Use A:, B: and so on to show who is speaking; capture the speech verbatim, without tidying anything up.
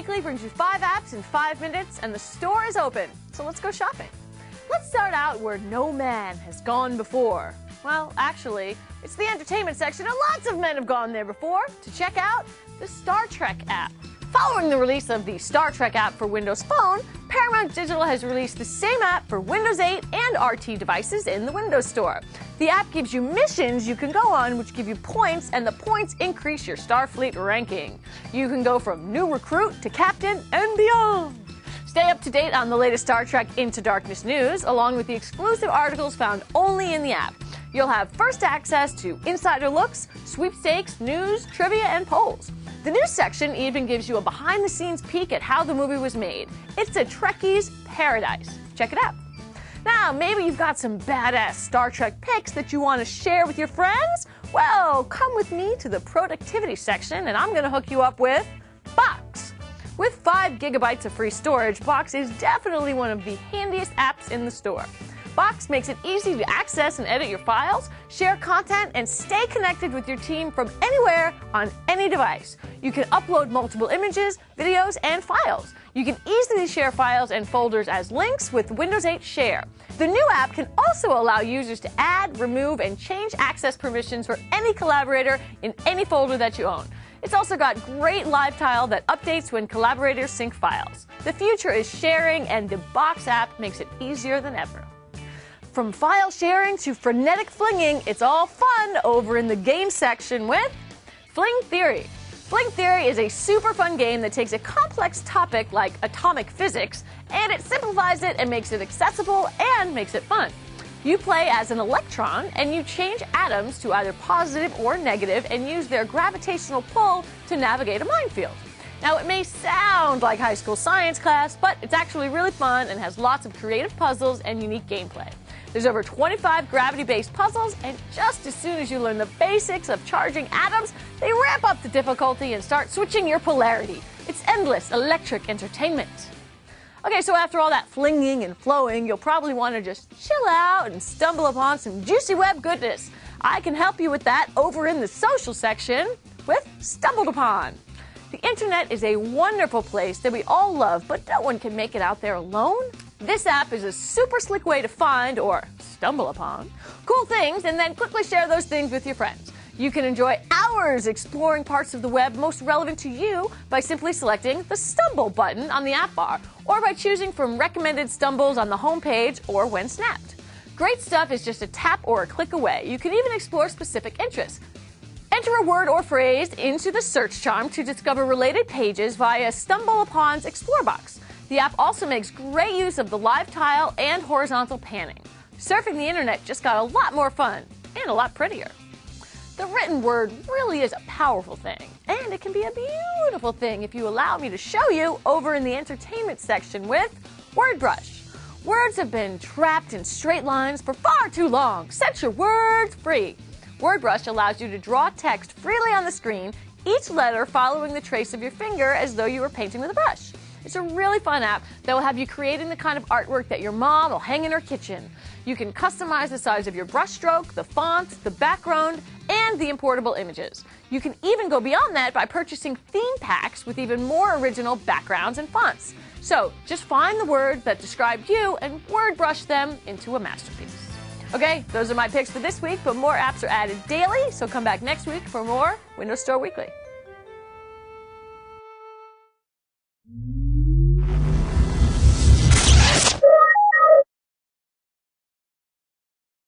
A: Weekly brings you five apps in five minutes, and the store is open. So let's go shopping. Let's start out where no man has gone before. Well, actually, it's the entertainment section, and lots of men have gone there before to check out the Star Trek app. Following the release of the Star Trek app for Windows Phone, Paramount Digital has released the same app for Windows eight and R T devices in the Windows Store. The app gives you missions you can go on, which give you points, and the points increase your Starfleet ranking. You can go from new recruit to captain and beyond. Stay up to date on the latest Star Trek Into Darkness news, along with the exclusive articles found only in the app. You'll have first access to insider looks, sweepstakes, news, trivia, and polls. The news section even gives you a behind-the-scenes peek at how the movie was made. It's a Trekkie's paradise. Check it out. Now, maybe you've got some badass Star Trek pics that you want to share with your friends? Well, come with me to the productivity section, and I'm going to hook you up with Box. With five gigabytes of free storage, Box is definitely one of the handiest apps in the store. Box makes it easy to access and edit your files, share content, and stay connected with your team from anywhere on any device. You can upload multiple images, videos, and files. You can easily share files and folders as links with Windows eight Share. The new app can also allow users to add, remove, and change access permissions for any collaborator in any folder that you own. It's also got great live tile that updates when collaborators sync files. The future is sharing, and the Box app makes it easier than ever. From file sharing to frenetic flinging, it's all fun over in the game section with Fling Theory. Fling Theory is a super fun game that takes a complex topic like atomic physics, and it simplifies it and makes it accessible and makes it fun. You play as an electron, and you change atoms to either positive or negative and use their gravitational pull to navigate a minefield. Now, it may sound like high school science class, but it's actually really fun and has lots of creative puzzles and unique gameplay. There's over twenty-five gravity-based puzzles, and just as soon as you learn the basics of charging atoms, they ramp up the difficulty and start switching your polarity. It's endless electric entertainment. Okay, so after all that flinging and flowing, you'll probably want to just chill out and stumble upon some juicy web goodness. I can help you with that over in the social section with Stumbled Upon. The internet is a wonderful place that we all love, but no one can make it out there alone. This app is a super slick way to find, or stumble upon, cool things and then quickly share those things with your friends. You can enjoy hours exploring parts of the web most relevant to you by simply selecting the Stumble button on the app bar, or by choosing from recommended stumbles on the home page or when snapped. Great stuff is just a tap or a click away. You can even explore specific interests. Enter a word or phrase into the search charm to discover related pages via Stumble Upon's Explore box. The app also makes great use of the live tile and horizontal panning. Surfing the internet just got a lot more fun and a lot prettier. The written word really is a powerful thing, and it can be a beautiful thing if you allow me to show you over in the entertainment section with WordBrush. Words have been trapped in straight lines for far too long. Set your words free. WordBrush allows you to draw text freely on the screen, each letter following the trace of your finger as though you were painting with a brush. It's a really fun app that will have you creating the kind of artwork that your mom will hang in her kitchen. You can customize the size of your brushstroke, the font, the background, and the importable images. You can even go beyond that by purchasing theme packs with even more original backgrounds and fonts. So just find the words that describe you and WordBrush them into a masterpiece. Okay, those are my picks for this week, but more apps are added daily, so come back next week for more Windows Store Weekly.